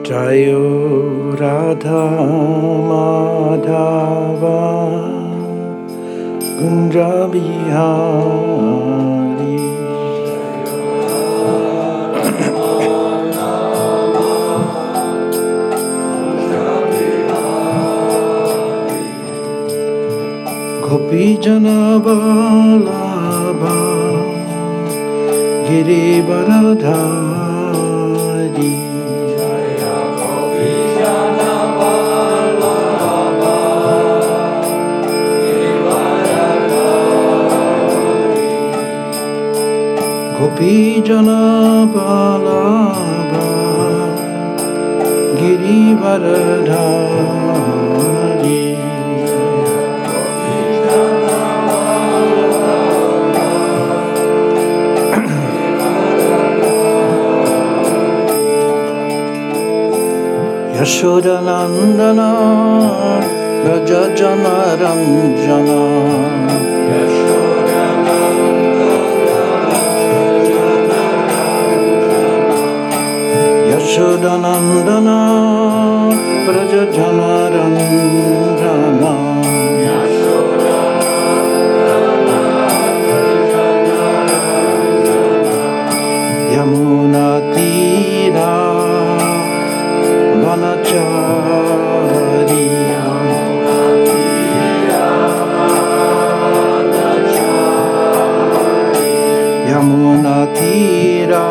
Jayo Radha Madhava Kunja Bihari. Gopi Jana Vallabha Girivaradhari. Gopi Jana Vallabha Girivaradhari. Yashoda Nandana Raja Jana Ranjana. Yashoda Nandana Raja Jana Ranjana. Yamuna Tira Vanachari. Yamuna Tira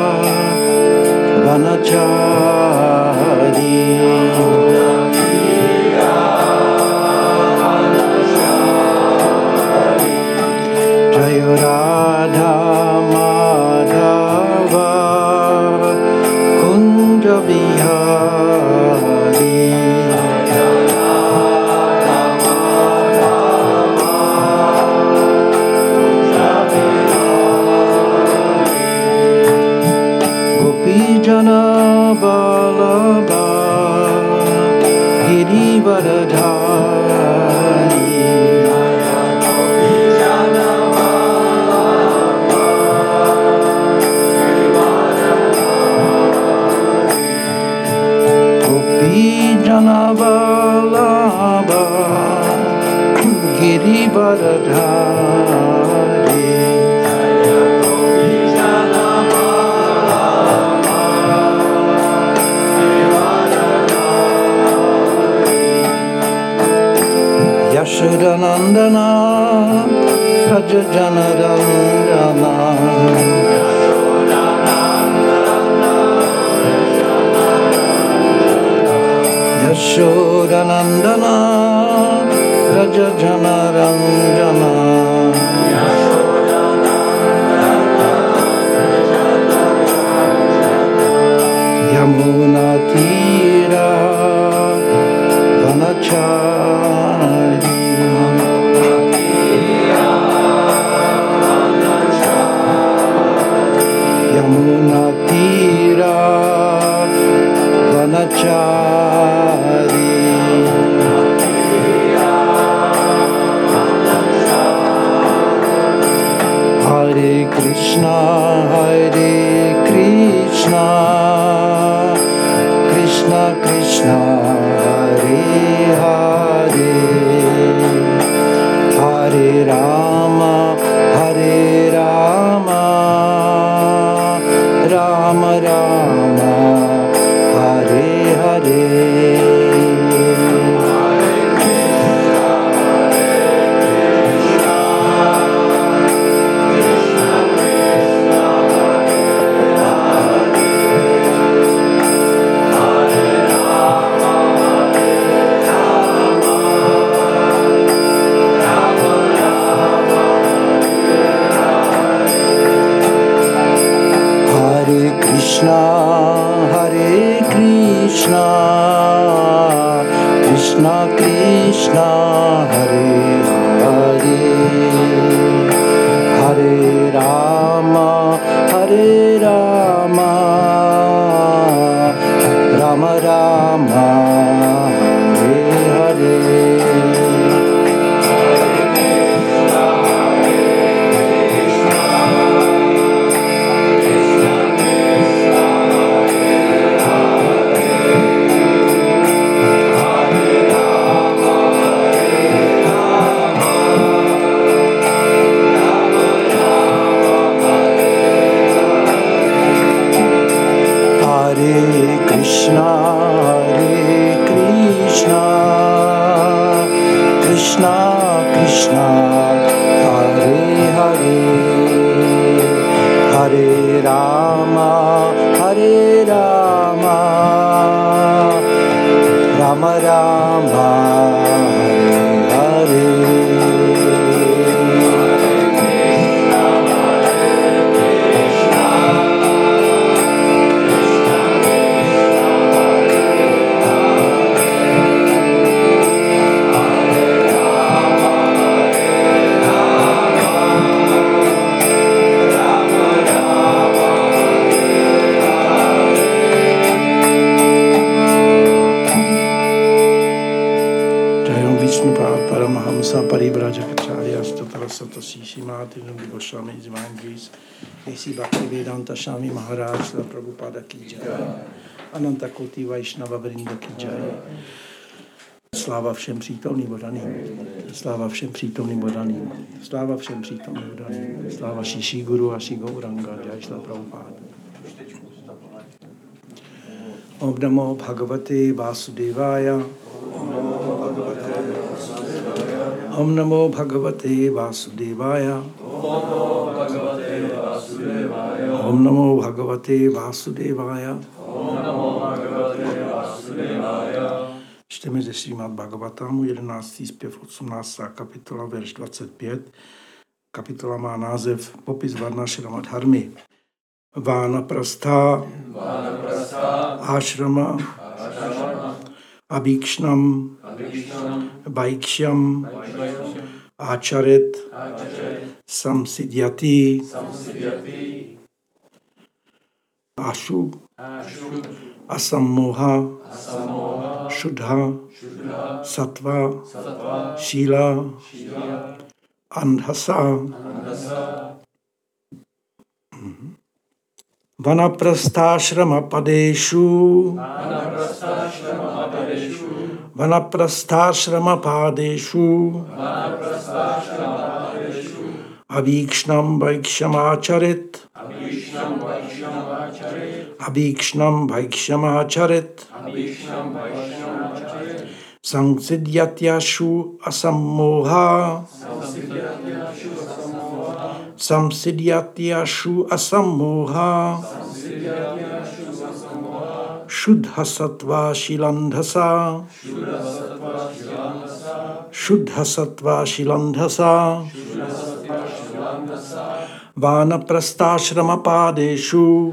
Vanachari. Jaya Radha Madhava Kunja Bihari. Gopi Jana Vallabha Girivaradhari. Gopi Jana Vallabha Girivaradhari. Yashoda Nandana Raja Jana Ranjana. Yashoda Nandana Raja Jana Ranjana. Yamuna Tira Vanachari. Yamuna Tira Vanachari. Hare Krishna Krishna Krishna Hare Hare, Hare Rama Rama Rama Hare Hare. Krishna Krishna Hare Hare, Hare Rama Rama Rama Hare Hare. Hare Krishna, Krishna Krishna, Hare Hare, Hare Rama, Rama Rama, Hare Hare. Paramahamsa Parivrajakacharya Statarasata Sishimati Nandi Goswami Divine Grace A.C. Bhaktivedanta Swami Maharaj Srila Prabhupada Ki Jai, Ananta Koti Vaishnava Vrinda Ki Jai. Sláva všem přítomným vodaným, sláva všem přítomným vodaným, sláva všem přítomným vodaným, sláva Šiši Guru a Shigauranga Jai Srila Prabhupada. Om Namo Bhagavate Vasudevaya. Om Namo Bhagavate Vasudevaya. Om Namo Bhagavate Vasudevaya. Čteme ze Srimad Bhagavatamu, 11. zpěv, 18. kapitola, verš 25. Kapitola má název Popis Varnašrama dharmy. Vánaprastha, Ashrama, Abhikshnam, Vaikshyam, Acharet, Samsidyati, Ashu, Asammoha, Shuddha, Sattva, Shila, Andhasa. Vanaprastháśrama padeshu, Vanaprastháśrama padeshu, Abhikshnam Vaikshyamacharet, Abhikshnam Vaikshyamacharet, Samsidyatyashu asammoha, Samsidyatyashu asammoha, Shuddha sattva shilandhasa, Shuddha sattva shilandhasa, Vanaprastháśrama padeshu,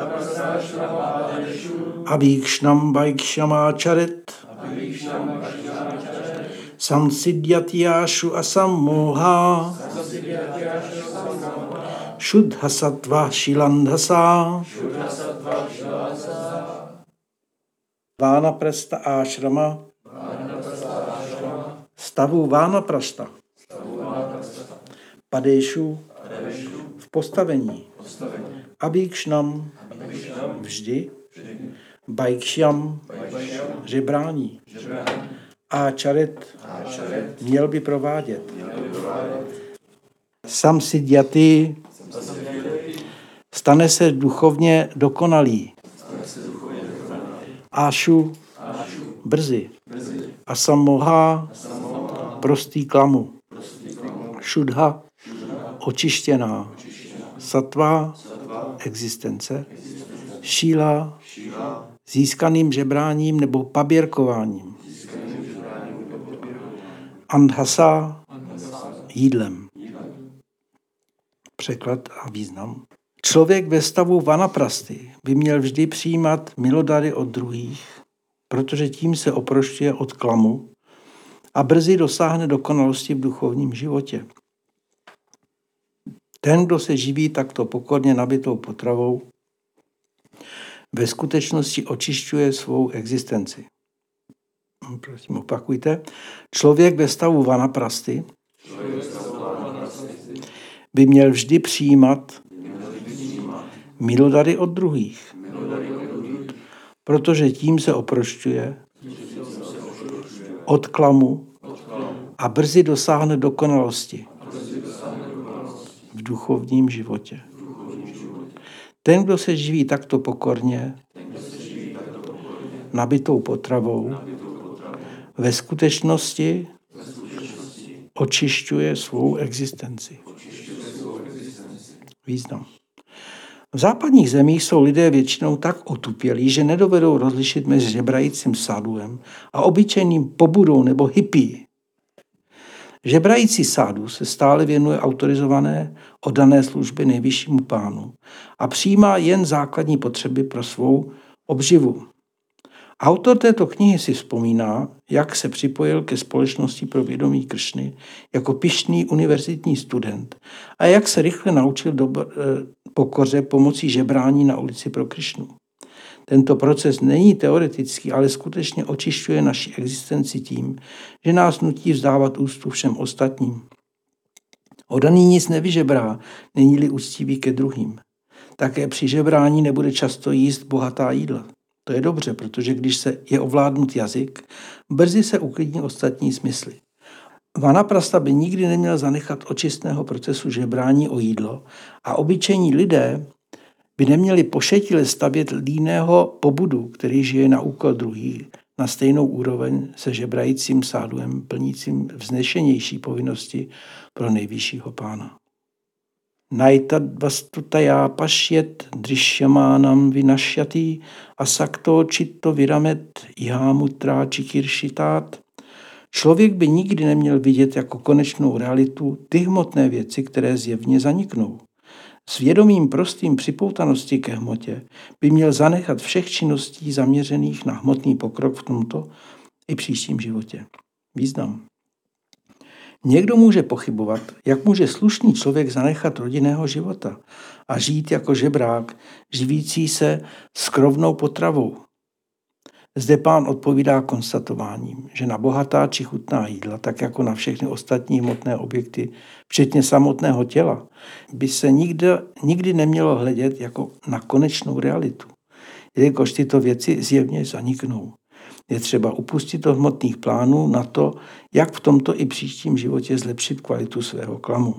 Abhikshnam Vaikshyamacharet, Samsidyatyashu asammoha, Shuddha sattva shilandhasa. Vánaprastha ášrama, stavu Vánaprastha, padéšu, v postavení, Abhikshnam, vždy, Vaikshyam, žebrání, Acharet, měl by provádět, Samsidyati, stane se duchovně dokonalý, Ashu, brzy, Asammoha, prostý klamu, Shuddha, očištěná, Sattva, existence, Šíla, získaným žebráním nebo paběrkováním, Andhasa, jídlem. Překlad a význam. Člověk ve stavu vanaprasty by měl vždy přijímat milodary od druhých, protože tím se oprošťuje od klamu a brzy dosáhne dokonalosti v duchovním životě. Ten, kdo se živí takto pokorně nabitou potravou, ve skutečnosti očišťuje svou existenci. Prosím, opakujte. Člověk ve stavu vanaprasty by měl vždy přijímat milodary od druhých, protože tím se oprošťuje od klamu a brzy dosáhne dokonalosti v duchovním životě. Ten, kdo se živí takto pokorně, nabitou potravou ve skutečnosti očišťuje svou existenci. Význam. V západních zemích jsou lidé většinou tak otupělí, že nedovedou rozlišit mezi žebrajícím sáduem a obyčejným pobudou nebo hippie. Žebrající sádu se stále věnuje autorizované oddané služby nejvyššímu pánu a přijímá jen základní potřeby pro svou obživu. Autor této knihy si vzpomíná, jak se připojil ke společnosti pro vědomí Krišny jako pyšný univerzitní student a jak se rychle naučil pokoře pomocí žebrání na ulici pro Krišnu. Tento proces není teoretický, ale skutečně očišťuje naši existenci tím, že nás nutí vzdávat úctu všem ostatním. Oddaný nic nevyžebrá, není-li úctivý ke druhým. Také při žebrání nebude často jíst bohatá jídla. To je dobře, protože když se je ovládnut jazyk, brzy se uklidní ostatní smysly. Vanaprasta by nikdy neměl zanechat očistného procesu žebrání o jídlo a obyčejní lidé by neměli pošetile stavět líného pobudu, který žije na úkol druhých, na stejnou úroveň se žebrajícím sáduem, plnícím vznešenější povinnosti pro nejvyššího pána. Naitad vastutaya pašyet drishyamánam vinašyati asakto čitto viramet ihámutrá čikiršitát. Člověk by nikdy neměl vidět jako konečnou realitu ty hmotné věci, které zjevně zaniknou. S vědomím prostým připoutanosti ke hmotě by měl zanechat všech činností zaměřených na hmotný pokrok v tomto i příštím životě. Význam. Někdo může pochybovat, jak může slušný člověk zanechat rodinného života a žít jako žebrák, živící se skrovnou potravou. Zde pán odpovídá konstatováním, že na bohatá či chutná jídla, tak jako na všechny ostatní hmotné objekty, včetně samotného těla, by se nikdy nemělo hledět jako na konečnou realitu, jelikož tyto věci zjevně zaniknou. Je třeba upustit od hmotných plánů na to, jak v tomto i příštím životě zlepšit kvalitu svého klamu.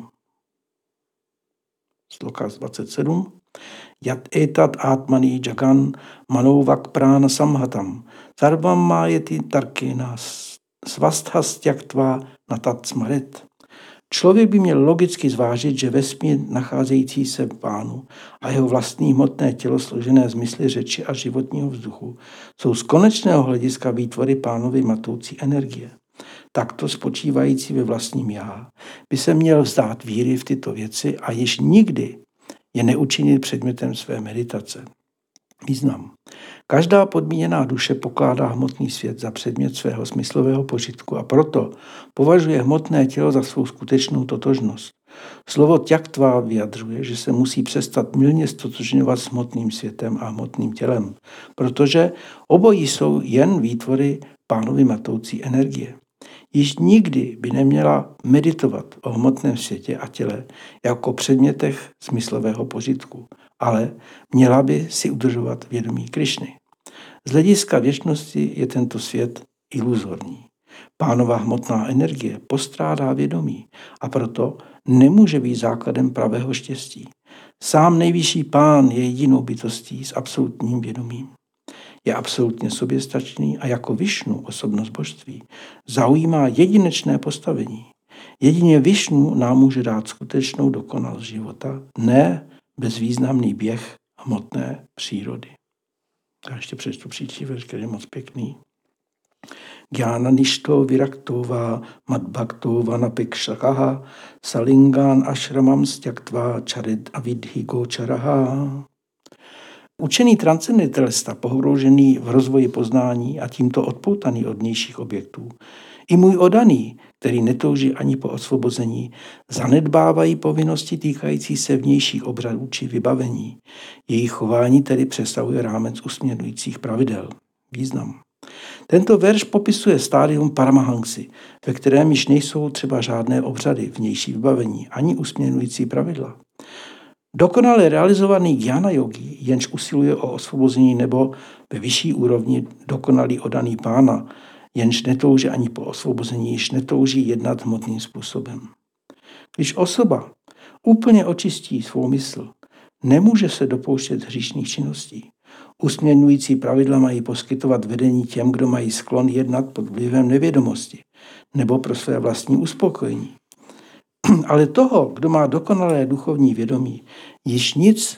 Sloka 27. Yat etat atmani jagan manovak prana samhatam sarvam májeti tarkena svasthastyaktva natat smaret. Člověk by měl logicky zvážit, že vesmír nacházející se v pánu a jeho vlastní hmotné tělo složené z mysli, řeči a životního vzduchu jsou z konečného hlediska výtvory pánovy matoucí energie. Takto spočívající ve vlastním já by se měl vzdát víry v tyto věci a již nikdy je neučinit předmětem své meditace. Význam. Každá podmíněná duše pokládá hmotný svět za předmět svého smyslového požitku a proto považuje hmotné tělo za svou skutečnou totožnost. Slovo tyaktva vyjadřuje, že se musí přestat mylně stotožňovat s hmotným světem a hmotným tělem, protože obojí jsou jen výtvory pánovy matoucí energie. Již nikdy by neměla meditovat o hmotném světě a těle jako předmětech smyslového požitku, ale měla by si udržovat vědomí Krišny. Z hlediska věčnosti je tento svět iluzorní. Pánova hmotná energie postrádá vědomí a proto nemůže být základem pravého štěstí. Sám nejvyšší pán je jedinou bytostí s absolutním vědomím. Je absolutně soběstačný a jako Višnu, osobnost božství, zaujímá jedinečné postavení. Jedině Višnu nám může dát skutečnou dokonalost života, ne bezvýznamný běh hmotné přírody. A ještě přečtu příští verš, který je moc pěkný. Gyana nishto viraktova madbhaktova napekshakaha salingán ashramam styaktva charid avidhi gocharaha. Učený transcendentalista, pohroužený v rozvoji poznání a tímto odpoutaný od vnějších objektů, i můj oddaný, který netouží ani po osvobození, zanedbávají povinnosti týkající se vnějších obřadů či vybavení. Jejich chování tedy přesahuje rámec usměrňujících pravidel. Význam. Tento verš popisuje stádium paramahansy, ve kterém již nejsou třeba žádné obřady, vnější vybavení, ani usměrňující pravidla. Dokonale realizovaný gyana yogi, jenž usiluje o osvobození, nebo ve vyšší úrovni dokonalý oddaný pána, jenž netouží ani po osvobození, již netouží jednat hmotným způsobem. Když osoba úplně očistí svou mysl, nemůže se dopouštět hříšných činností. Usměrňující pravidla mají poskytovat vedení těm, kdo mají sklon jednat pod vlivem nevědomosti nebo pro své vlastní uspokojení. Ale toho, kdo má dokonalé duchovní vědomí, již nic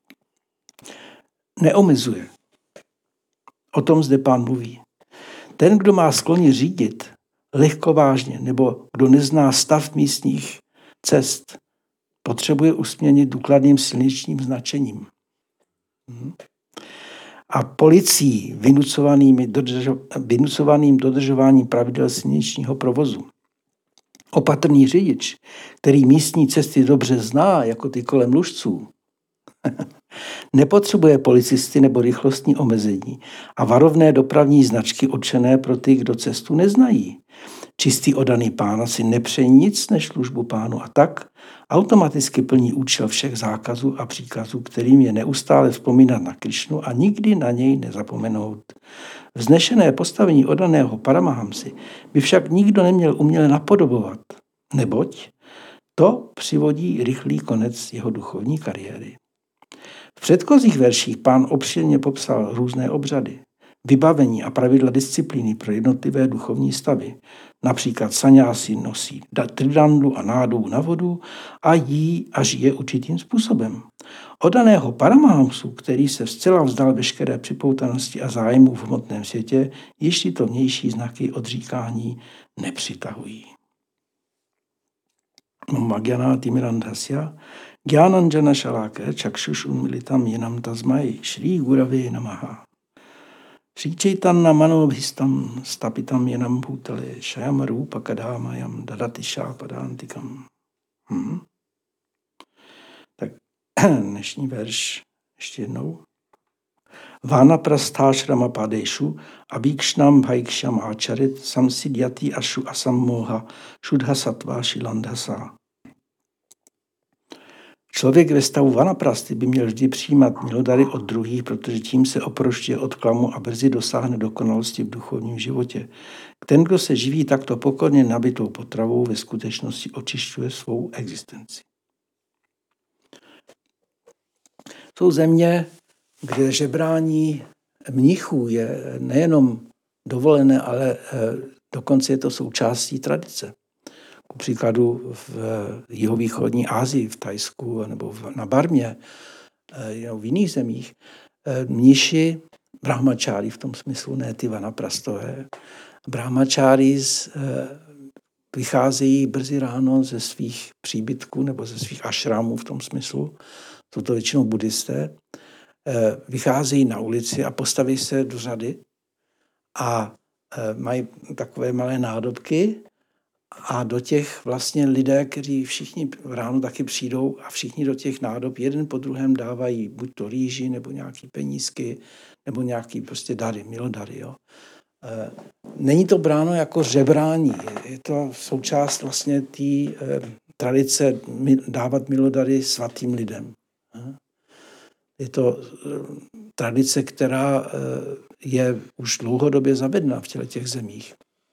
neomezuje. O tom zde Pán mluví. Ten, kdo má sklony řídit lehkovážně nebo kdo nezná stav místních cest, potřebuje usměrnit důkladným silničním značením. A policií vynucovaným dodržováním pravidel silničního provozu. Opatrný řidič, který místní cesty dobře zná, jako ty kolem Lužců, nepotřebuje policisty nebo rychlostní omezení a varovné dopravní značky určené pro ty, kdo cestu neznají. Čistý oddaný Pána si nepřejí nic než službu Pánu a tak automaticky plní účel všech zákazů a příkazů, kterým je neustále vzpomínat na Krišnu a nikdy na něj nezapomenout. Vznešené postavení oddaného Paramahamsy by však nikdo neměl uměle napodobovat, neboť to přivodí rychlý konec jeho duchovní kariéry. V předchozích verších Pán obšírně popsal různé obřady, vybavení a pravidla disciplíny pro jednotlivé duchovní stavy. Například saňási nosí tridandu a nádou na vodu a jí a žije určitým způsobem. Oddaného Paramahamsu, který se zcela vzdal veškeré připoutanosti a zájmu v hmotném světě, již tyto vnější znaky odříkání nepřitahují. Magyanáti mirandhasya Gyananjana Shalaka Chakshus Unmilitam Yenam Tasmai Shri Gurave Namaha Shri Chaitanya Manobhistam Stapitam Yenam Bhutale Shayam Rupa Kadhamayam Dadati Shapadantikam. Tak dnešní verš ještě jednou. Vanaprasthášrama padeshu abhikshnam bhaiksham acharit samsidyati ashu asammoha shudha sattva shilandhasa. Člověk ve stavu vanaprasty by měl vždy přijímat milodary od druhých, protože tím se oprošťuje od klamu a brzy dosáhne dokonalosti v duchovním životě. Ten, kdo se živí takto pokorně nabitou potravou, ve skutečnosti očišťuje svou existenci. Jsou země, kde žebrání mnichů je nejenom dovolené, ale dokonce je to součástí tradice. Ku příkladu v jihovýchodní Asii, v Thajsku nebo na Barmě, v jiných zemích, mniši, brahmačári v tom smyslu, ne ty vanaprastové, brahmačári vycházejí brzy ráno ze svých příbytků nebo ze svých ašramů v tom smyslu, jsou to většinou buddhisté, vycházejí na ulici a postaví se do řady a mají takové malé nádobky a do těch vlastně lidé, kteří všichni ráno taky přijdou a všichni do těch nádob jeden po druhém dávají buď to rýži, nebo nějaký penízky, nebo nějaký prostě dary, milodary. Jo. Není to bráno jako žebrání, je to součást vlastně té tradice dávat milodary svatým lidem. Je to tradice, která je už dlouhodobě zavedena v těch zemích.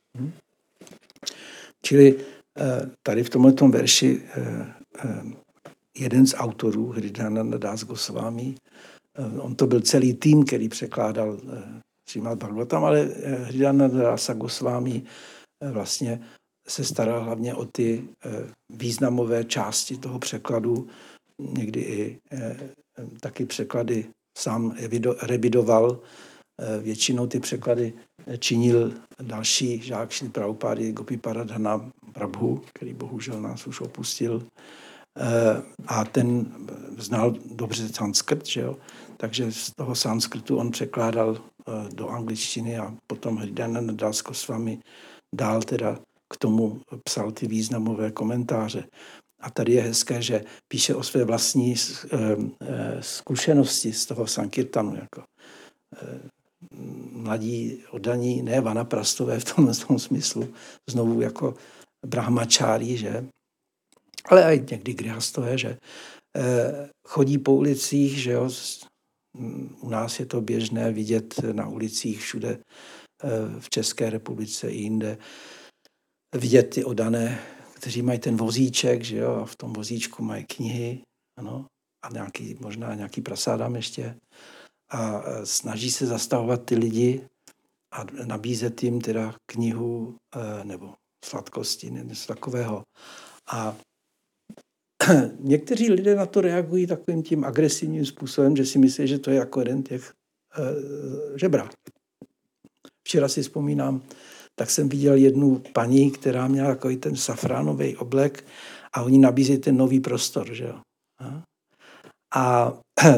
Čili tady v tomto verši jeden z autorů, Hridayananda Das Goswami, on to byl celý tým, který překládal Srimad Bhagavatam, ale Hridayananda Das Goswami vlastně se staral hlavně o ty významové části toho překladu, někdy i taky překlady sám revidoval. Většinou ty překlady činil další žák Šrily Prabhupády Gopiparadhana Prabhu, který bohužel nás už opustil. A ten znal dobře sanskrt, že jo? Takže z toho sanskrtu on překládal do angličtiny a potom Hridayananda Das Goswami dál teda k tomu psal ty významové komentáře. A tady je hezké, že píše o své vlastní zkušenosti z toho sankirtanu. Jako mladí oddaní, ne vanaprastové v tom smyslu, znovu jako brahmačári, že? Ale i někdy grihastové, že chodí po ulicích, že jo? U nás je to běžné vidět na ulicích všude v České republice i jinde, vidět ty oddané, kteří mají ten vozíček, že jo, a v tom vozíčku mají knihy, ano, a možná nějaký prasádám ještě. a snaží se zastavovat ty lidi a nabízet jim teda knihu nebo sladkosti, něco takového. A někteří lidé na to reagují takovým tím agresivním způsobem, že si myslí, že to je jako jeden těch žebrák. Včera si vzpomínám, tak jsem viděl jednu paní, která měla takový ten safránový oblek a oni nabízí ten nový prostor, že jo. A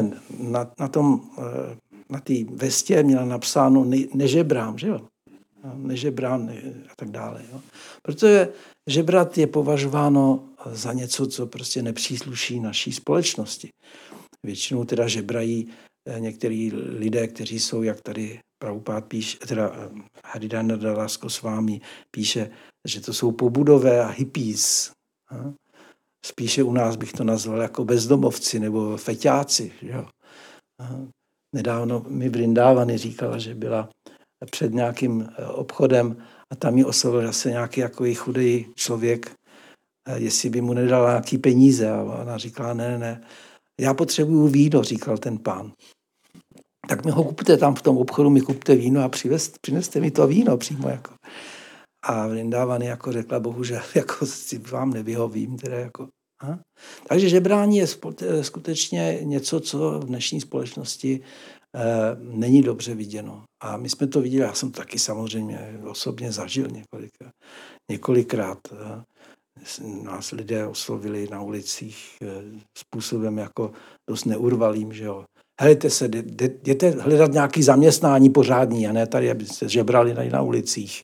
na té vestě měla napsáno nežebrám, že jo. Nežebrám a tak dále. Jo. Protože žebrat je považováno za něco, co prostě nepřísluší naší společnosti. Většinou teda žebrají některý lidé, kteří jsou, jak tady Prabhupád píše, teda Haridananda Das Goswami píše, že to jsou pobudové a hippies. Spíše u nás bych to nazval jako bezdomovci nebo feťáci. Jo. Nedávno mi Vrindávany říkala, že byla před nějakým obchodem a tam ji oslovil zase nějaký jako chudý člověk, jestli by mu nedala nějaký peníze. A ona říkala, ne, já potřebuju víno, říkal ten pán. Tak mi ho kupte tam v tom obchodu, mi kupte víno a přineste mi to víno přímo. Jako. A Vrindávany jako řekla, bohužel, jako si vám nevyhovím. Teda jako, Takže žebrání je skutečně něco, co v dnešní společnosti není dobře viděno. A my jsme to viděli, já jsem to taky samozřejmě osobně zažil několikrát. Nás lidé oslovili na ulicích způsobem jako dost neurvalým, že jo. Helejte se, jděte hledat nějaké zaměstnání pořádní a ne tady, abyste žebrali tady na ulicích.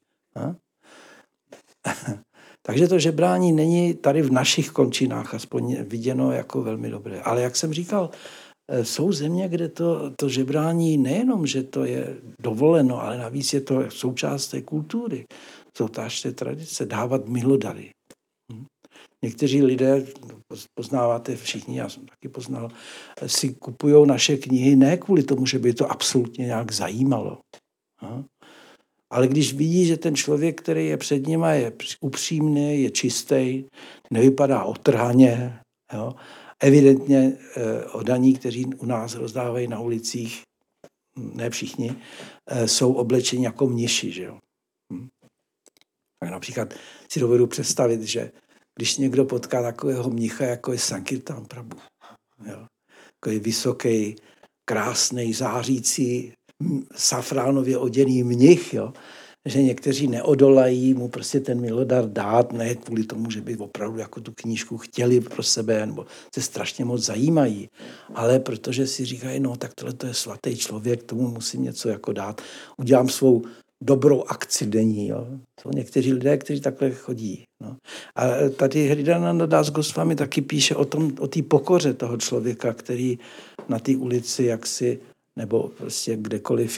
Takže to žebrání není tady v našich končinách aspoň viděno jako velmi dobré. Ale jak jsem říkal, jsou země, kde to žebrání nejenom, že to je dovoleno, ale navíc je to součást té kultury, součást té tradice, dávat milodary. Někteří lidé, poznáváte všichni, já jsem taky poznal, si kupují naše knihy ne kvůli tomu, že by to absolutně nějak zajímalo. Ale když vidí, že ten člověk, který je před nima, je upřímný, je čistý, nevypadá otrhaně, jo, evidentně oddaní, kteří u nás rozdávají na ulicích, ne všichni, jsou oblečeni jako mniši. Že jo. Tak například si dovedu představit, že když někdo potká takového mnicha, jako je Sankirtan Prabhu, jo, takový vysoký, krásný, zářící, safránově oděný mnich, jo, že někteří neodolají mu prostě ten milodar dát, ne kvůli tomu, že by opravdu jako tu knížku chtěli pro sebe, nebo se strašně moc zajímají, ale protože si říkají, no tak tohle to je svatý člověk, tomu musím něco jako dát, udělám svou dobrou akci denní. Jo. Jsou někteří lidé, kteří takhle chodí. No. A tady Hridananda Das Goswami taky píše o té pokoře toho člověka, který na té ulici jaksi, nebo prostě kdekoliv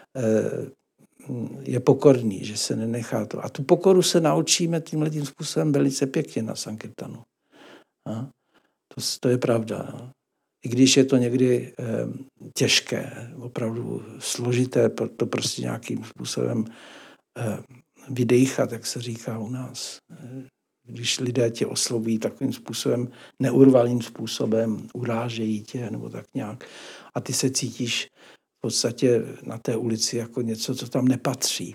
je pokorný, že se nenechá to. A tu pokoru se naučíme tímhletím způsobem velice pěkně na Sankirtanu. To je pravda. No. I když je to někdy těžké, opravdu složité, to prostě nějakým způsobem vydejchat, jak se říká u nás. Když lidé tě oslovují takovým způsobem, neurvalým způsobem, urážejí tě nebo tak nějak. A ty se cítíš v podstatě na té ulici jako něco, co tam nepatří.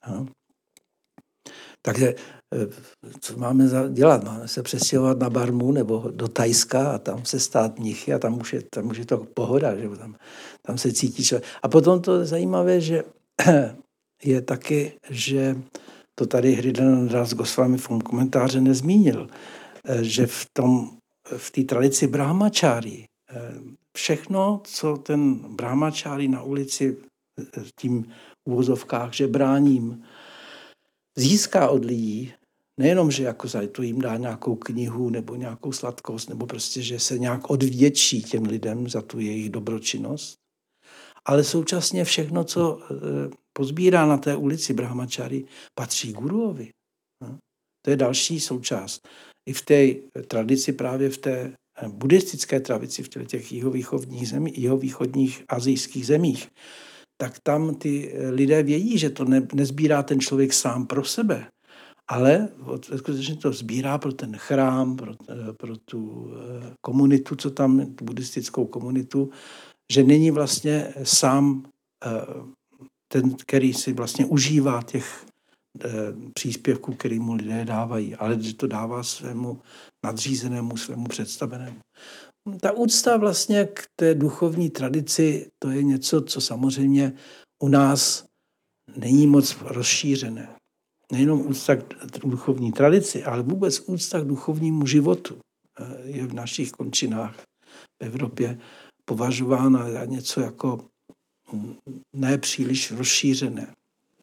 Takže co máme dělat? Máme se přestěhovat na Barmu nebo do Thajska a tam se stát mnichy a tam už je to pohoda, že tam se cítíš. A potom to je zajímavé, že je taky, že to tady Hridananda Das Goswami v komentáře nezmínil, že v té tradici brahmačári všechno, co ten brahmačári na ulici tím uvozovkách žebráním získá od lidí, nejenom, že jako za to jim dá nějakou knihu nebo nějakou sladkost, nebo prostě, že se nějak odvděčí těm lidem za tu jejich dobročinnost, ale současně všechno, co pozbírá na té ulici brahmačári, patří guruovi. To je další součást. I v té tradici, právě v té buddhistické tradici, v těch jihovýchodních asijských zemích, tak tam ty lidé vědí, že to nezbírá ten člověk sám pro sebe, ale skutečně to sbírá pro ten chrám, pro tu komunitu, co tam, tu buddhistickou komunitu, že není vlastně sám ten, který si vlastně užívá těch příspěvků, který mu lidé dávají, ale že to dává svému nadřízenému, svému představenému. Ta úcta vlastně k té duchovní tradici, to je něco, co samozřejmě u nás není moc rozšířené. Nejenom úcta k duchovní tradici, ale vůbec úcta k duchovnímu životu je v našich končinách v Evropě považována za něco jako nepříliš rozšířené.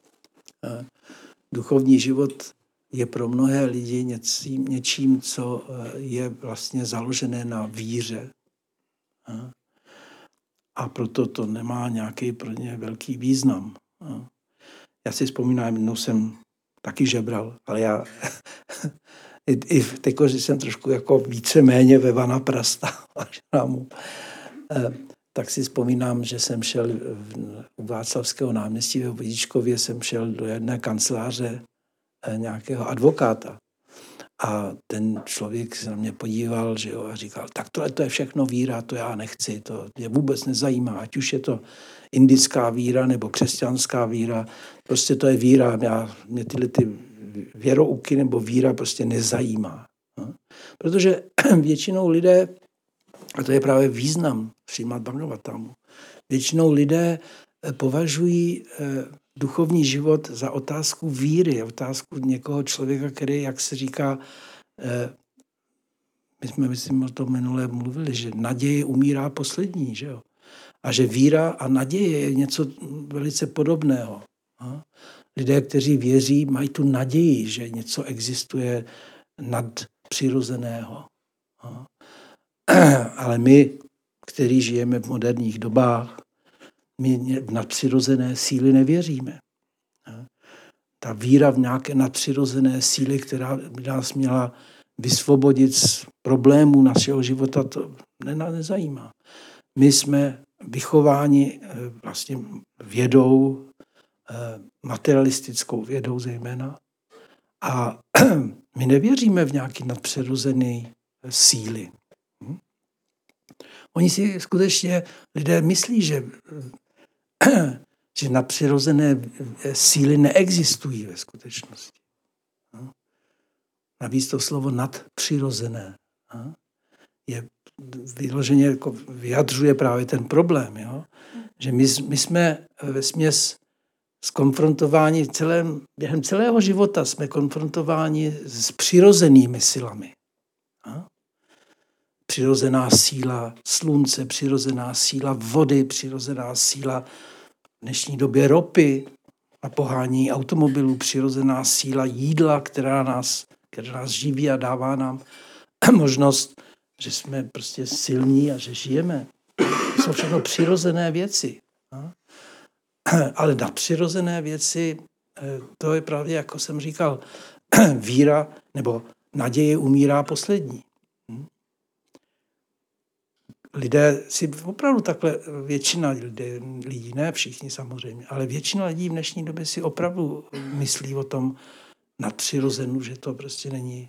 Duchovní život je pro mnohé lidi něčím, co je vlastně založené na víře. A proto to nemá nějaký pro ně velký význam. Já si vzpomínám, jednou jsem taky žebral, ale já i teď, že jsem trošku jako víceméně ve vana prasta, tak si vzpomínám, že jsem šel u Václavského náměstí ve Vodičkově, jsem šel do jedné kanceláře nějakého advokáta. A ten člověk se na mě podíval, že jo, a říkal, tak tohle to je všechno víra, to já nechci, to mě vůbec nezajímá, ať už je to indická víra nebo křesťanská víra, prostě to je víra, mě tyhle ty věrouky nebo víra prostě nezajímá. No? Protože většinou lidé, a to je právě význam Šrímad Bhagavatámu, většinou lidé považují duchovní život za otázku víry, otázku někoho člověka, který, jak se říká, my jsme, myslím, o tom minule mluvili, že naděje umírá poslední, že jo? A že víra a naděje je něco velice podobného. Lidé, kteří věří, mají tu naději, že něco existuje nadpřirozeného. Ale my, kteří žijeme v moderních dobách, my v nadpřirozené síly nevěříme. Ta víra v nějaké nadpřirozené síly, která by nás měla vysvobodit z problémů našeho života, to nezajímá. My jsme vychováni vlastně vědou, materialistickou vědou zejména, a my nevěříme v nějaké nadpřirozené síly. Oni si skutečně, lidé myslí, že nadpřirozené síly neexistují ve skutečnosti. Navíc to slovo nadpřirozené je vyloženě jako vyjadřuje právě ten problém, jo? Že my jsme vesměs skonfrontováni během celého života jsme konfrontováni s přirozenými silami. Přirozená síla slunce, přirozená síla vody, přirozená síla v dnešní době ropy a pohání automobilů, přirozená síla jídla, která nás živí a dává nám možnost, že jsme prostě silní a že žijeme. To jsou všechno přirozené věci. Ale nadpřirozené věci, to je právě, jako jsem říkal, víra nebo naděje umírá poslední. Lidé si opravdu takhle, většina lidí, ne všichni samozřejmě, ale většina lidí v dnešní době si opravdu myslí o tom nadpřirozenu, že to prostě není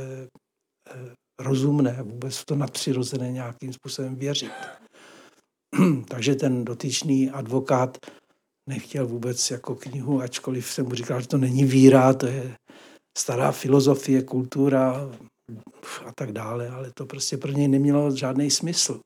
rozumné vůbec v to nadpřirozené nějakým způsobem věřit. Takže ten dotyčný advokát nechtěl vůbec jako knihu, ačkoliv jsem mu říkal, že to není víra, to je stará filozofie, kultura a tak dále, ale to prostě pro něj nemělo žádný smysl.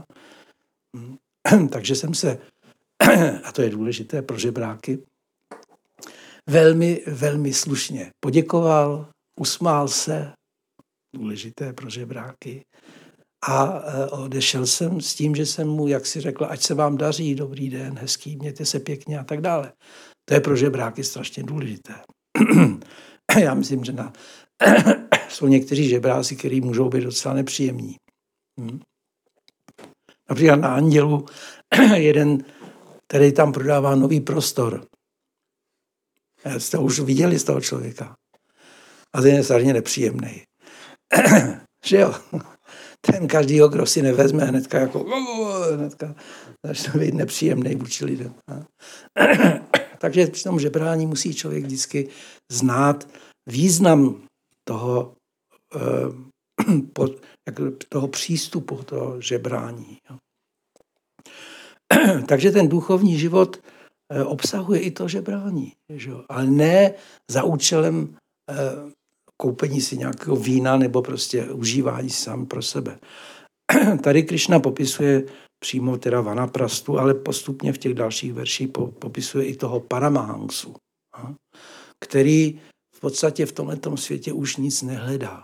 Takže jsem se, a to je důležité pro žebráky, velmi, velmi slušně poděkoval, usmál se, důležité pro žebráky, a odešel jsem s tím, že jsem mu, jak si řekl, ať se vám daří, dobrý den, hezký, mějte se pěkně a tak dále. To je pro žebráky strašně důležité. Já myslím, že jsou někteří žebráci, kteří můžou být docela nepříjemní. Například na Andělu jeden, který tam prodává nový prostor. Jste už viděli z toho člověka. A ten je strašně nepříjemný. Že jo? Ten každýho, kdo si nevezme, hnedka začne být nepříjemný vůči lidem. Takže při tom žebrání musí člověk vždycky znát význam toho přístupu, toho žebrání. Takže ten duchovní život obsahuje i to žebrání. Že? Ale ne za účelem koupení si nějakého vína nebo prostě užívání sám pro sebe. Tady Krišna popisuje přímo teda vanaprastu, ale postupně v těch dalších verších popisuje i toho Paramahansu, který v podstatě v tomhletom světě už nic nehledá.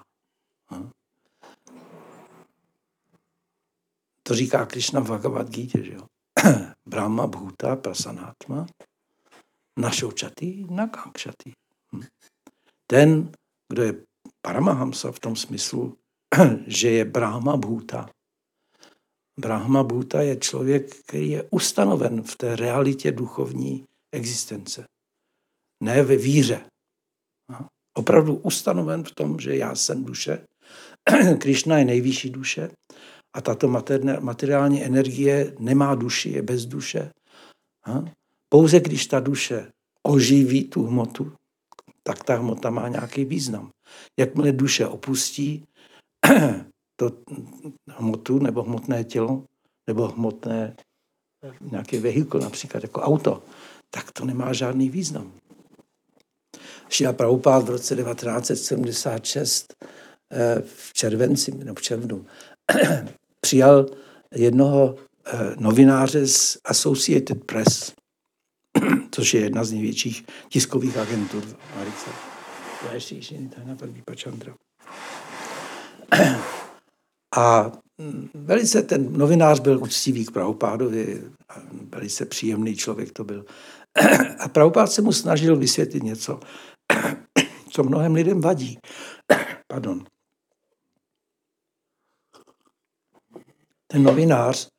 To říká Krišna v Bhagavad Gita, že jo? Brahma bhuta prasanatma našoučati nakankšati. Ten, kdo je Paramahamsa v tom smyslu, že je Brahma bhuta. Brahma bhuta je člověk, který je ustanoven v té realitě duchovní existence. Ne ve víře. Opravdu ustanoven v tom, že já jsem duše. Krišna je nejvyšší duše a tato materiální energie nemá duši, je bez duše. Pouze když ta duše oživí tu hmotu, tak ta hmota má nějaký význam. Jakmile duše opustí to hmotu nebo hmotné tělo, nebo hmotné nějaké vehikl, například jako auto, tak to nemá žádný význam. Šrila Prabhupád v roce 1976 v červenci nebo v červnu přijal jednoho novináře z Associated Press, což je jedna z největších tiskových agentur v Americe. A velice ten novinář byl úctivý k Prabhupádovi, velice příjemný člověk to byl. A Prabhupád se mu snažil vysvětlit něco, co mnohem lidem vadí. Pardon. Ten novinář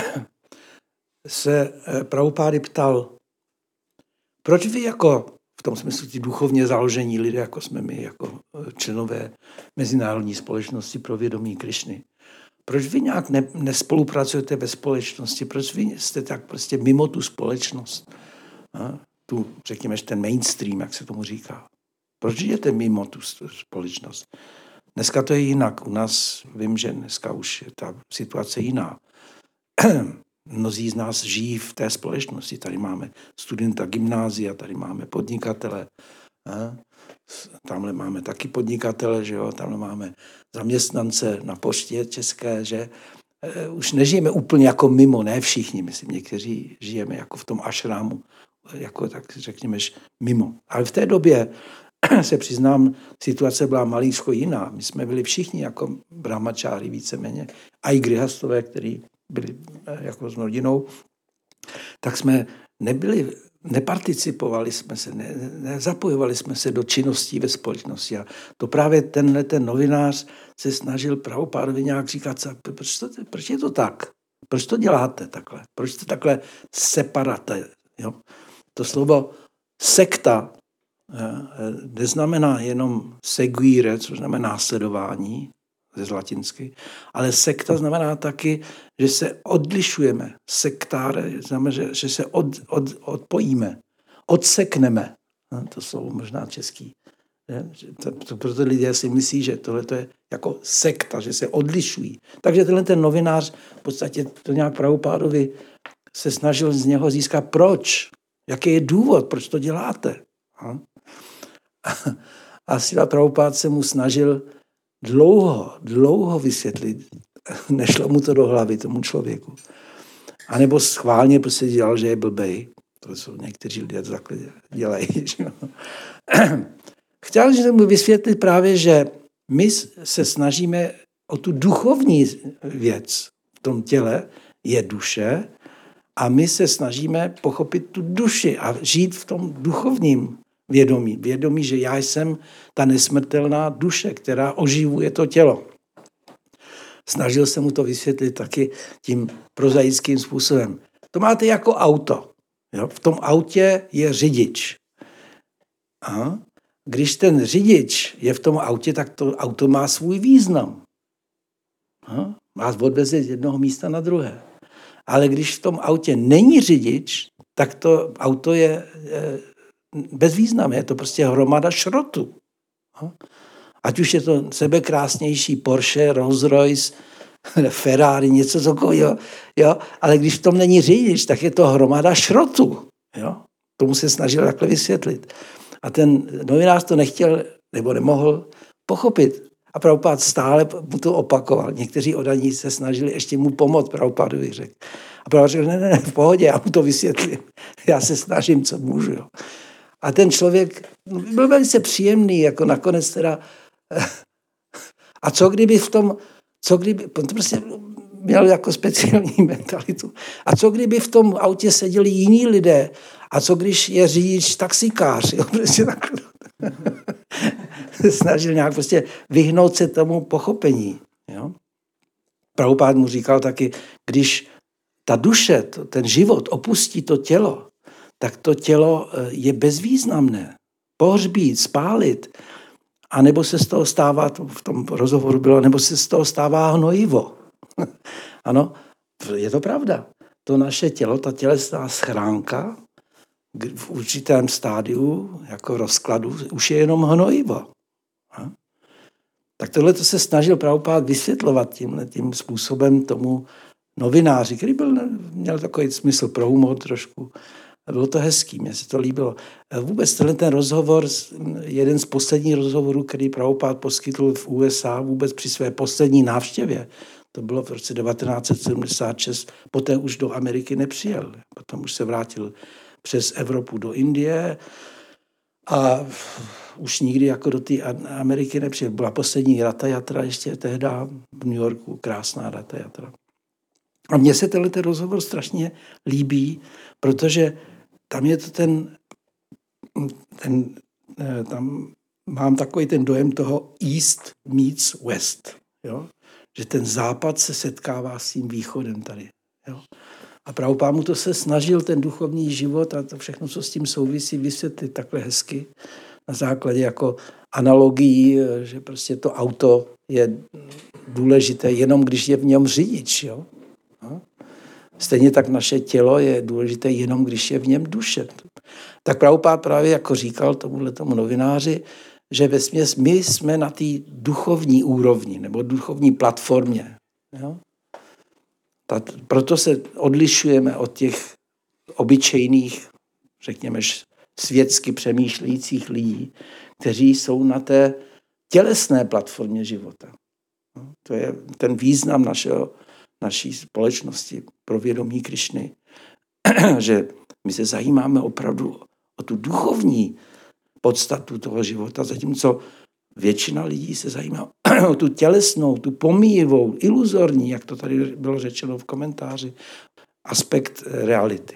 se Prabhupády ptal, proč vy jako, v tom smyslu ti duchovně založení lidé, jako jsme my, jako členové Mezinárodní společnosti pro vědomí Krišny, proč vy nějak nespolupracujete ve společnosti, proč vy jste tak prostě mimo tu společnost, tu, řekněme, ten mainstream, jak se tomu říká. Proč jdete mimo tu společnost? Dneska to je jinak. U nás vím, že dneska už je ta situace jiná. Mnozí z nás žijí v té společnosti. Tady máme studenta gymnázia, tady máme podnikatele, tamhle máme taky podnikatele, že jo? Tamhle máme zaměstnance na poště české, že už nežijeme úplně jako mimo, ne všichni, myslím, někteří žijeme jako v tom ašrámu, jako tak řekněme mimo. Ale v té době se přiznám, situace byla malíčko jiná. My jsme byli všichni jako brahmačári víceméně, a i grihastové, kteří byli jako s rodinou, tak jsme neparticipovali jsme se, nezapojovali jsme se do činností ve společnosti. A to právě ten novinář se snažil Prabhupádovi nějak říkat, proč je to tak? Proč to děláte takhle? Proč to takhle separate? Jo? To slovo sekta neznamená jenom seguire, což znamená následování ze latinsky, ale sekta znamená taky, že se odlišujeme. Sektáre znamená, že se odpojíme, odsekneme. To slovo možná český. Proto lidé si myslí, že tohle je jako sekta, že se odlišují. Takže tenhle ten novinář v podstatě to nějak Prabhupádovi se snažil z něho získat proč. Jaký je důvod, proč to děláte? A Srila Prabhupád se mu snažil dlouho vysvětlit. Nešlo mu to do hlavy tomu člověku. A nebo schválně prostě dělal, že je blbej. To jsou někteří lidé to takhle dělají. Chtěl jsem mu vysvětlit právě, že my se snažíme o tu duchovní věc v tom těle, je duše, a my se snažíme pochopit tu duši a žít v tom duchovním vědomí. Vědomí, že já jsem ta nesmrtelná duše, která oživuje to tělo. Snažil jsem mu to vysvětlit taky tím prozaickým způsobem. To máte jako auto. Jo? V tom autě je řidič. A když ten řidič je v tom autě, tak to auto má svůj význam. Vás odveze z jednoho místa na druhé. Ale když v tom autě není řidič, tak to auto je bezvýznamné. Je to prostě hromada šrotu. Ať už je to sebekrásnější Porsche, Rolls-Royce, Ferrari, něco takového, jo? Ale když v tom není řidič, tak je to hromada šrotu. Jo? Tomu se snažil takhle vysvětlit. A ten novinář to nechtěl nebo nemohl pochopit. A Prabhupád stále mu to opakoval. Někteří odaní se snažili ještě mu pomoct, Prabhupádovi řekl. A Prabhupád řekl, ne, v pohodě, já mu to vysvětlím. Já se snažím, co můžu. Jo. A ten člověk byl velice příjemný, jako nakonec teda. A co kdyby on to prostě měl jako speciální mentalitu. A co kdyby v tom autě seděli jiní lidé? A co když je řidič taxikář? Jo, prostě takhle. Snažil nějak prostě vyhnout se tomu pochopení. Jo? Prabhupád mu říkal taky, když ta duše, ten život opustí to tělo, tak to tělo je bezvýznamné. Pohřbít, spálit, anebo se z toho stává, v tom rozhovoru bylo, nebo se z toho stává hnojivo. Ano, je to pravda. To naše tělo, ta tělesná schránka, v určitém stádiu, jako rozkladu, už je jenom hnojivo. Tak tohle to se snažil Prabhupád vysvětlovat tím způsobem tomu novináři, který měl takový smysl pro humor trošku. A bylo to hezký, mně se to líbilo. Vůbec ten rozhovor, jeden z posledních rozhovorů, který Prabhupád poskytl v USA, vůbec při své poslední návštěvě, to bylo v roce 1976, poté už do Ameriky nepřijel. Potom už se vrátil přes Evropu do Indie a už nikdy jako do té Ameriky nepřijel. Byla poslední Ratha Yatra ještě tehda v New Yorku, krásná Ratha Yatra. A mně se tenhle rozhovor strašně líbí, protože tam je to tam mám takový ten dojem toho East meets West, jo? Že ten západ se setkává s tím východem tady. Jo? A Prabhupád mu to se snažil ten duchovní život a to všechno, co s tím souvisí, vysvětlit takhle hezky na základě jako analogií, že prostě to auto je důležité jenom, když je v něm řidič. Jo? Stejně tak naše tělo je důležité jenom, když je v něm duše. Tak Prabhupád právě jako říkal tomu novináři, že vesměs my jsme na té duchovní úrovni nebo duchovní platformě. Jo? Proto se odlišujeme od těch obyčejných, řekněme, světsky přemýšlejících lidí, kteří jsou na té tělesné platformě života. To je ten význam naší společnosti pro vědomí Krišny, že my se zajímáme opravdu o tu duchovní podstatu toho života, zatímco většina lidí se zajímá o tu tělesnou, tu pomíjivou, iluzorní, jak to tady bylo řečeno v komentáři, aspekt reality.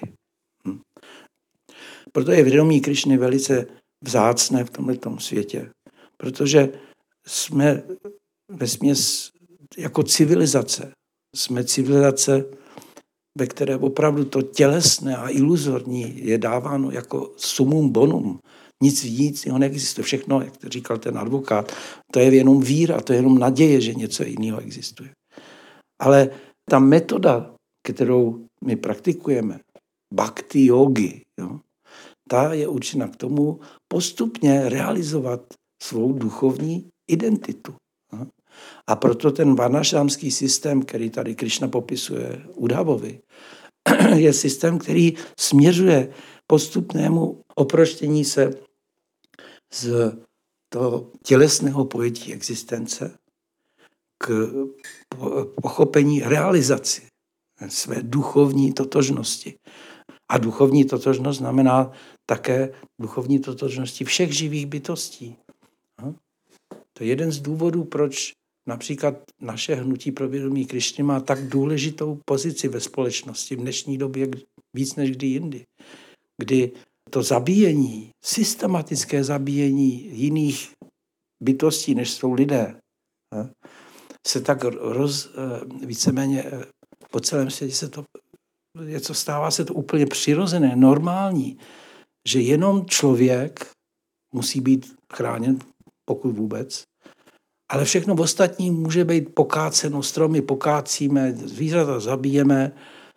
Proto je vědomí Krišny velice vzácné v tomto světě, protože jsme vesměs jako civilizace. Jsme civilizace, ve které opravdu to tělesné a iluzorní je dáváno jako sumum bonum. Nic víc, jeho neexistuje. Všechno, jak to říkal ten advokát, to je jenom víra, to je jenom naděje, že něco jiného existuje. Ale ta metoda, kterou my praktikujeme, bhakti yogi, jo, ta je určena k tomu postupně realizovat svou duchovní identitu. A proto ten varnašrámský systém, který tady Krišna popisuje Udhavovi, je systém, který směřuje postupnému oproštění se z toho tělesného pojetí existence k pochopení realizaci své duchovní totožnosti. A duchovní totožnost znamená také duchovní totožnosti všech živých bytostí. To je jeden z důvodů, proč například naše hnutí pro vědomí Krišny má tak důležitou pozici ve společnosti v dnešní době víc než kdy jindy. Kdy to zabíjení, systematické zabíjení jiných bytostí, než jsou lidé, se tak víceméně po celém světě stává se to úplně přirozené, normální, že jenom člověk musí být chráněn, pokud vůbec, ale všechno ostatní může být pokáceno, stromy pokácíme, zvířata zabijeme,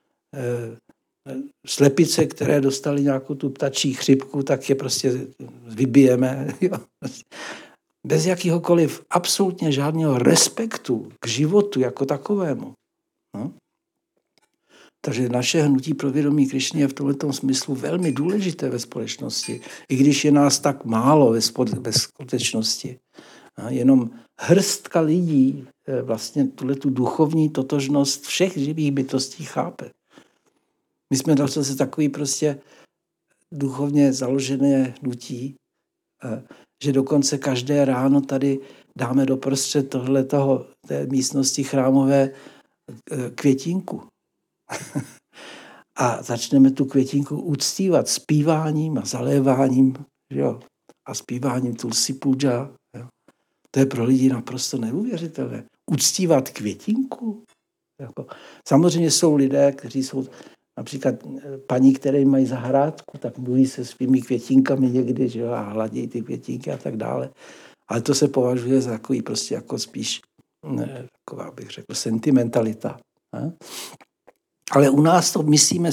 slepice, které dostali nějakou tu ptačí chřipku, tak je prostě vybijeme. Jo. bez jakýhokoliv absolutně žádného respektu k životu jako takovému. No? Takže naše hnutí pro vědomí Krišny je v tomto smyslu velmi důležité ve společnosti, i když je nás tak málo ve skutečnosti. Jenom hrstka lidí vlastně tu duchovní totožnost všech živých bytostí chápe. My jsme dokonce takový prostě duchovně založené hnutí, že dokonce každé ráno tady dáme doprostřed té místnosti chrámové květinku. A začneme tu květinku uctívat zpíváním a zaléváním, jo? A zpíváním Tulsi Puja. Jo? To je pro lidi naprosto neuvěřitelné. Uctívat květinku? Jako. Samozřejmě jsou lidé, kteří jsou například paní, které mají zahrádku, tak mluví se svými květinkami někdy, že jo? A hladí ty květinky a tak dále. Ale to se považuje za takový prostě jako spíš, taková bych řekl, sentimentalita. Ne? Ale u nás to myslíme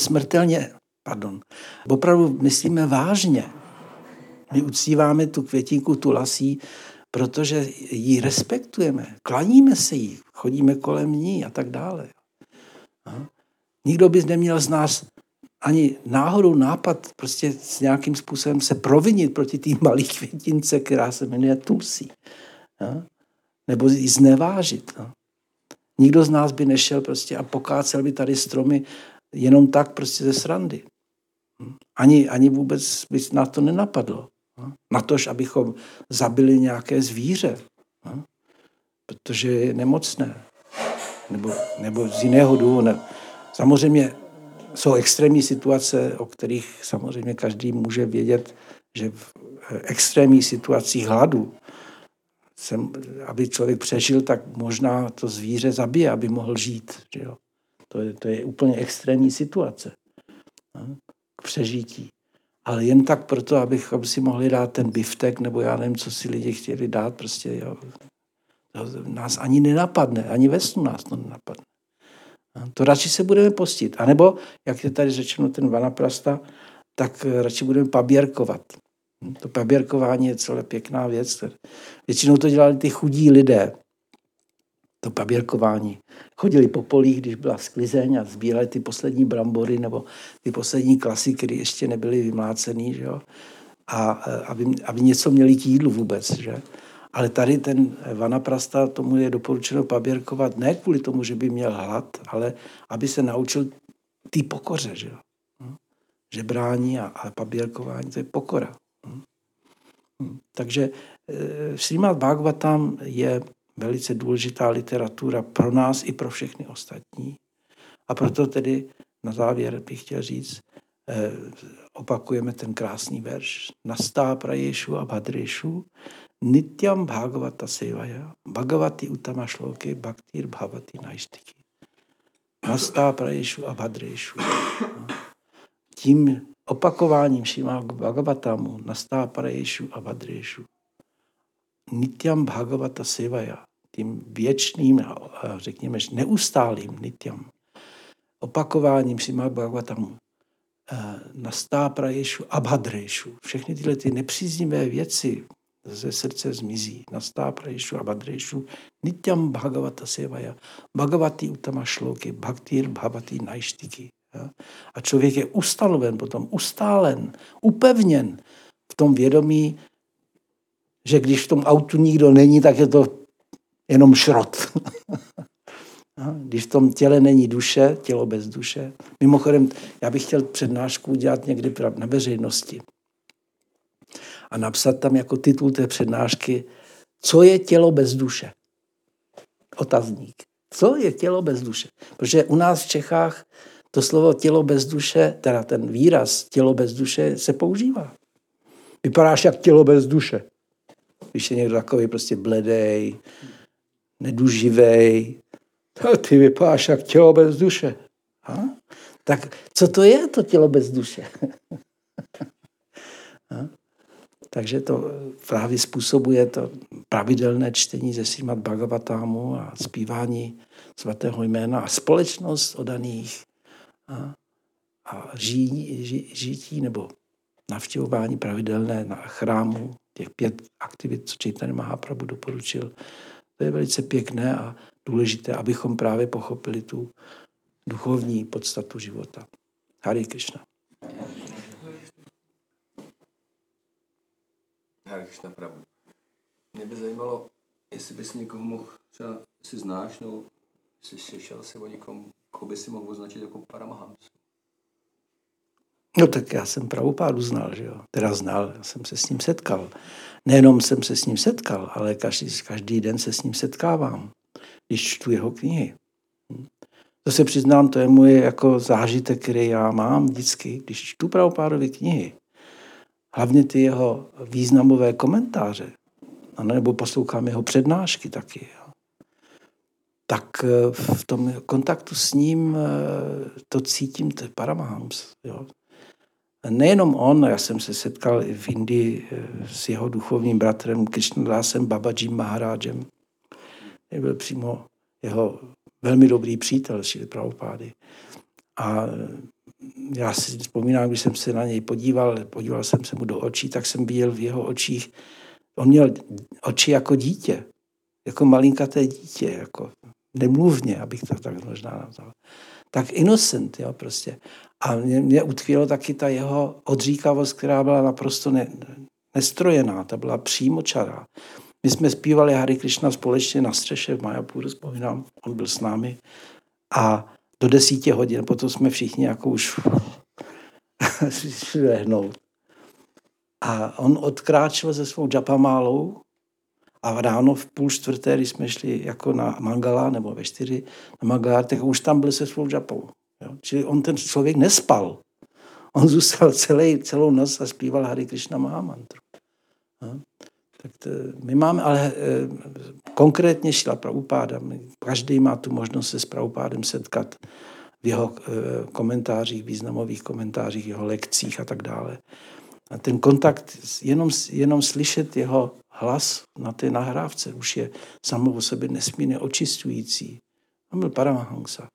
opravdu myslíme vážně. My uctíváme tu květinku Tulasi, protože ji respektujeme, klaníme se jí, chodíme kolem ní a tak dále. Nikdo by neměl z nás ani náhodou nápad prostě s nějakým způsobem se provinit proti té malé květince, která se jmenuje Tulsi. Nebo ji znevážit. Nikdo z nás by nešel prostě a pokácel by tady stromy jenom tak prostě ze srandy. Ani vůbec by nás to nenapadlo. Natož, abychom zabili nějaké zvíře. Protože je nemocné. Nebo z jiného důvodu. Samozřejmě jsou extrémní situace, o kterých samozřejmě každý může vědět, že v extrémních situacích hladu, aby člověk přežil, tak možná to zvíře zabije, aby mohl žít. Že jo? To je úplně extrémní situace k přežití. Ale jen tak proto, abychom si mohli dát ten biftek, nebo já nevím, co si lidi chtěli dát, prostě jo. Nás ani nenapadne, ani ve snu nás to nenapadne. To radši se budeme postit. A nebo, jak je tady řečeno ten vanaprasta, tak radši budeme paběrkovat. To paběrkování je celé pěkná věc. Většinou to dělali ty chudí lidé. To paběrkování. Chodili po polích, když byla sklizeň a sbírali ty poslední brambory nebo ty poslední klasy, které ještě nebyly vymlácený, že jo? A aby něco měli k jídlu vůbec. Že? Ale tady ten vanaprasta, tomu je doporučeno paběrkovat ne kvůli tomu, že by měl hlad, ale aby se naučil té pokoře. Že jo? Žebrání a paběrkování, to je pokora. Takže Srimad Bhagavatam je velice důležitá literatura pro nás i pro všechny ostatní. A proto tedy na závěr bych chtěl říct, opakujeme ten krásný verš. Nastá prajeshu a bhadreshu nityam bhagavata sevaya bhagavati utama shloke bhaktir bhavati naistiki. Nastá prajeshu a bhadreshu. Tím opakováním Srimad Bhagavatamu nastá prajeshu a bhadreshu nityam bhagavata sevaya, tím věčným, řekněme, neustálým nityam, opakováním Srimad Bhagavatamu nastá prajeshu a bhadreshu. Všechny tyhle ty nepříznivé věci ze srdce zmizí. Nastá prajeshu a bhadreshu nityam bhagavata sevaya bhagavati utama shloke bhaktir bhavati naistiki. A člověk je ustanoven potom, ustálen, upevněn v tom vědomí, že když v tom autu nikdo není, tak je to jenom šrot. Když v tom těle není duše, tělo bez duše. Mimochodem, já bych chtěl přednášku udělat někdy na veřejnosti a napsat tam jako titul té přednášky Co je tělo bez duše? Otazník. Co je tělo bez duše? Protože u nás v Čechách to slovo tělo bez duše, teda ten výraz tělo bez duše se používá. Vypadáš jak tělo bez duše. Když je někdo takový prostě bledej, neduživej, ty vypadáš jak tělo bez duše. Tak co to je to tělo bez duše? Takže to právě způsobuje to pravidelné čtení ze Srimad Bhagavatamu a zpívání svatého jména a společnost oddaných a žití nebo navštěvování pravidelné na chrámu těch 5 aktivit, co Chaitanya Mahaprabhu doporučil. To je velice pěkné a důležité, abychom právě pochopili tu duchovní podstatu života. Hare Krishna. Hare Krishna Prabhu. Mě by zajímalo, jestli bys někoho mohl, třeba si znáš, nebo jsi slyšel si o někom, koho by si mohl označit jako Paramahamsu. No tak já jsem Prabhupádu znal, že jo. Teda znal, já jsem se s ním setkal. Nejenom jsem se s ním setkal, ale každý den se s ním setkávám, když čtu jeho knihy. To se přiznám, to je můj jako zážitek, který já mám vždycky, když čtu Prabhupádovy knihy. Hlavně ty jeho významové komentáře, nebo poslouchám jeho přednášky taky. Jo. Tak v tom kontaktu s ním to cítím, to je Paramahams. Jo. Nejenom on, já jsem se setkal i v Indii s jeho duchovním bratrem Krishnadásem Babajím Maharájem. Byl přímo jeho velmi dobrý přítel Šrily Prabhupády. A já si vzpomínám, když jsem se na něj podíval jsem se mu do očí, tak jsem viděl v jeho očích, on měl oči jako dítě, jako malinkaté dítě, jako nemluvně, abych to tak možná nazval. Tak innocent, jo, prostě. A mě utkvělo taky ta jeho odříkavost, která byla naprosto nestrojená, ta byla přímočará. My jsme zpívali Hare Krishna společně na střeše v Mayapuru, vzpomínám, on byl s námi. A do 10 hodin, potom jsme všichni jako už lehnout. A on odkráčel se svou džapamálou a ráno v 3:30, když jsme šli jako na Mangala, nebo ve 4 na Mangala, tak už tam byl se svou džapou. Jo? Čili on ten člověk nespal. On zůstal celou noc a zpíval Hare Krishna Mahamantru. Jo? Tak my máme ale konkrétně Šrila Prabhupáda. Každý má tu možnost se s Prabhupádem setkat v jeho komentářích, významových komentářích, jeho lekcích a tak dále. A ten kontakt, jenom slyšet jeho hlas na té nahrávce už je samo o sobě nesmírně očišťující. On byl Paramahamsa.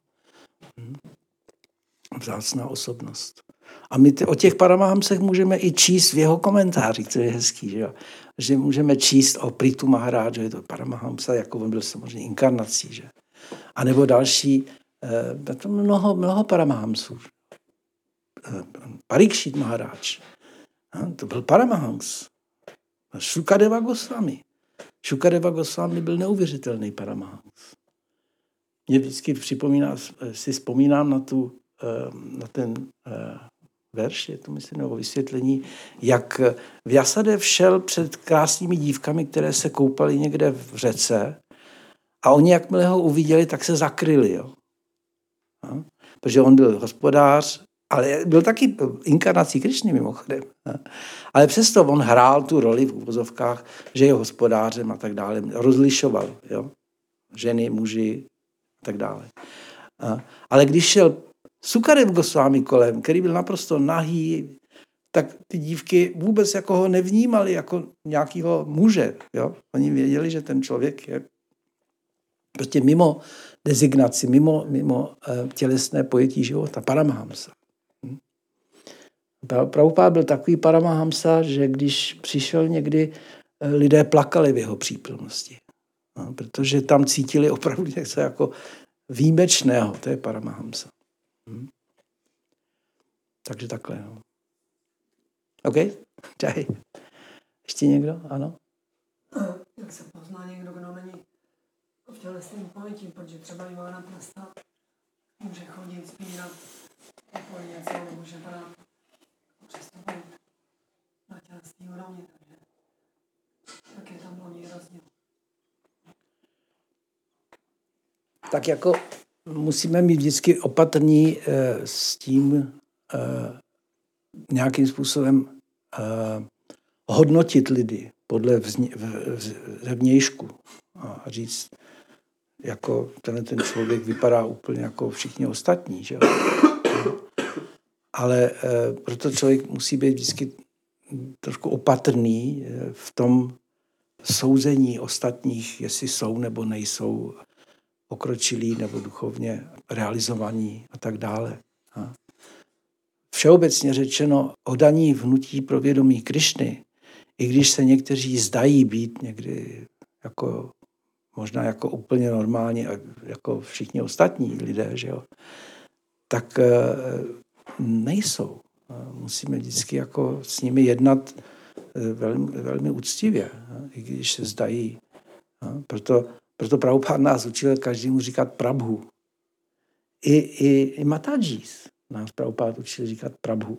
Vzácná osobnost. A my o těch Paramahamsech můžeme i číst v jeho komentářích, co je hezký, že můžeme číst o Prithu Maharaj, že je to Paramahamsa, jako on byl samozřejmě inkarnací, že? A nebo další, to mnoho Paramahamsů. Parikšit Maharaj, to byl Paramahams. Šukadeva Goswami. Šukadeva Goswami byl neuvěřitelný Paramahams. Mě vždycky vzpomínám na ten verš, je to myslím, nebo vysvětlení, jak Vyasadev šel před krásnými dívkami, které se koupaly někde v řece a oni, jakmile ho uviděli, tak se zakryli. Jo. Protože on byl hospodář, ale byl taky inkarnací Krišny mimochodem. Ale přesto on hrál tu roli v uvozovkách, že je hospodářem a tak dále. Rozlišoval, jo? Ženy, muži a tak dále. Ale když šel Sukadev Goswami kolem, který byl naprosto nahý, tak ty dívky vůbec jako ho nevnímali jako nějakého muže. Jo? Oni věděli, že ten člověk je prostě mimo designaci, mimo tělesné pojetí života. Paramahamsa. Prabhupád byl takový Paramahamsa, že když přišel někdy, lidé plakali v jeho přítomnosti. No, protože tam cítili opravdu něco jako výjimečného. To je Paramahamsa. Takže takhle. No. OK? Čaj. Ještě někdo? Ano? Jak se pozná někdo, kdo není v tělesném pojetí, protože třeba Ivana Prasta může chodit, zpívat, jako něco, může brát přestupovat na tělesný úrovni, takže tak je tam hlavní rozdíl. Tak jako musíme být vždycky opatrní s tím nějakým způsobem hodnotit lidi podle vnějšku a říct, jako ten člověk vypadá úplně jako všichni ostatní. Že? Ale proto člověk musí být vždycky trošku opatrný v tom souzení ostatních, jestli jsou nebo nejsou pokročilí nebo duchovně realizovaní a tak dále. Všeobecně řečeno, oddaní v hnutí pro vědomí Krišny I když se někteří zdají být někdy jako, možná jako úplně normální, jako všichni ostatní lidé, že jo, tak nejsou. Musíme vždycky jako s nimi jednat velmi, velmi úctivě, i když se zdají. Proto Prabhupád nás učil každému říkat Prabhu. I Matajis nás Prabhupád učil říkat Prabhu.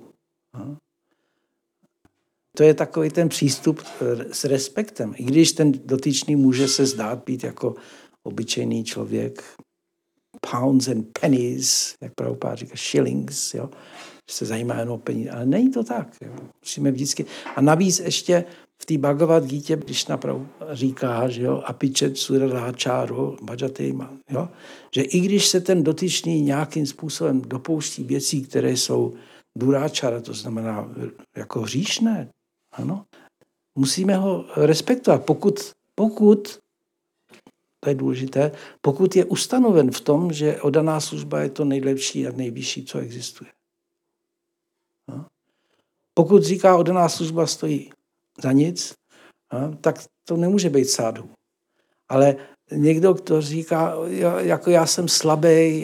To je takový ten přístup s respektem. I když ten dotyčný může se zdát být jako obyčejný člověk, pounds and pennies, jak Prabhupád říká, shillings, jo, že se zajímá jen o peníze. Ale není to tak. Jo. Musíme vždycky. A navíc ještě v té Bhagavad Gítě, když říká, že jo, apičet suraráčáro, bhajatejma, jo, že i když se ten dotyčný nějakým způsobem dopouští věcí, které jsou duráčara, to znamená jako hříšné, ano, musíme ho respektovat. Pokud to je důležité, pokud je ustanoven v tom, že oddaná služba je to nejlepší a nejvyšší, co existuje. No. Pokud říká, oddaná služba stojí za nic, tak to nemůže být sádu. Ale někdo, kdo říká, jako já jsem slabý,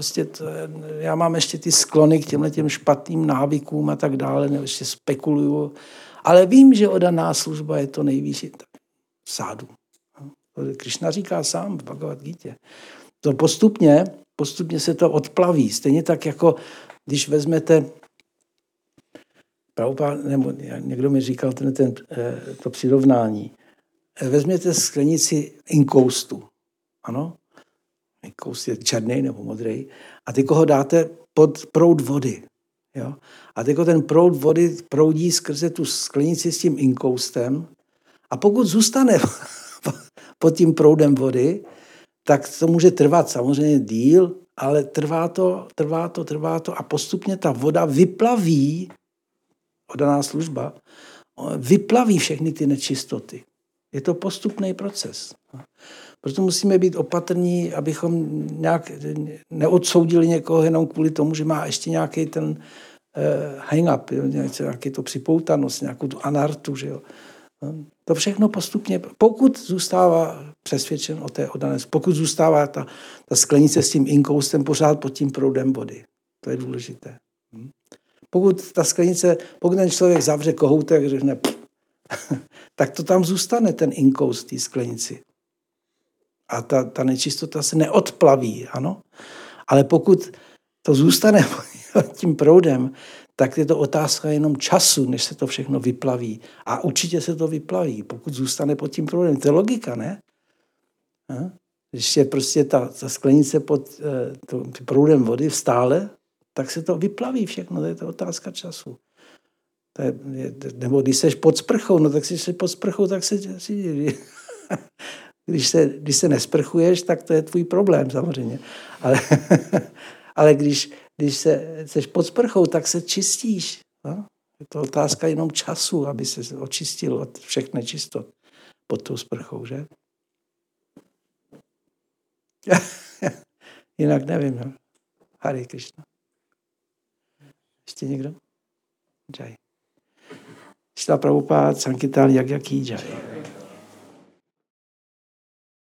já mám ještě ty sklony k těm špatným návykům a tak dále, ještě spekuluju, ale vím, že oddaná služba je to nejvyšší. Sádu. Krišna říká sám v Bhagavad Gítě. To postupně se to odplaví. Stejně tak, jako když vezmete Prabhupád, nebo někdo mi říkal to přirovnání. Vezměte sklenici inkoustu. Ano? Inkoust je černý nebo modrý. A teď ho dáte pod proud vody. Jo? A teď ten proud vody proudí skrze tu sklenici s tím inkoustem. A pokud zůstane pod tím proudem vody, tak to může trvat samozřejmě díl, ale trvá to a postupně ta voda vyplaví, oddaná služba, vyplaví všechny ty nečistoty. Je to postupný proces. Proto musíme být opatrní, abychom nějak neodsoudili někoho jenom kvůli tomu, že má ještě nějaký ten hang-up, nějaký to připoutanost, nějakou tu anartu, že jo. To všechno postupně, pokud zůstává přesvědčen o té oddanosti, pokud zůstává ta sklenice s tím inkoustem pořád pod tím proudem vody. To je důležité. Pokud ten člověk zavře kohoutek a řekne, tak to tam zůstane, ten inkoust té sklenici. A ta nečistota se neodplaví, ano. Ale pokud to zůstane tím proudem, tak je to otázka jenom času, než se to všechno vyplaví. A určitě se to vyplaví, pokud zůstane pod tím proudem. To je logika, ne? Když je prostě ta sklenice pod proudem vody stále, tak se to vyplaví všechno. To je to otázka času. Nebo když jsi pod sprchou, no tak jsi pod sprchou, tak se když se nesprchuješ, tak to je tvůj problém samozřejmě. Ale když jsi pod sprchou, tak se čistíš. No? Je to otázka jenom času, aby se očistil od všech nečistot pod tou sprchou, že? Jinak nevím. No. Hare Krishna. Ještě někdo? Jai. Šla Prabhupád, Sankirtan Yagya Ki Jai.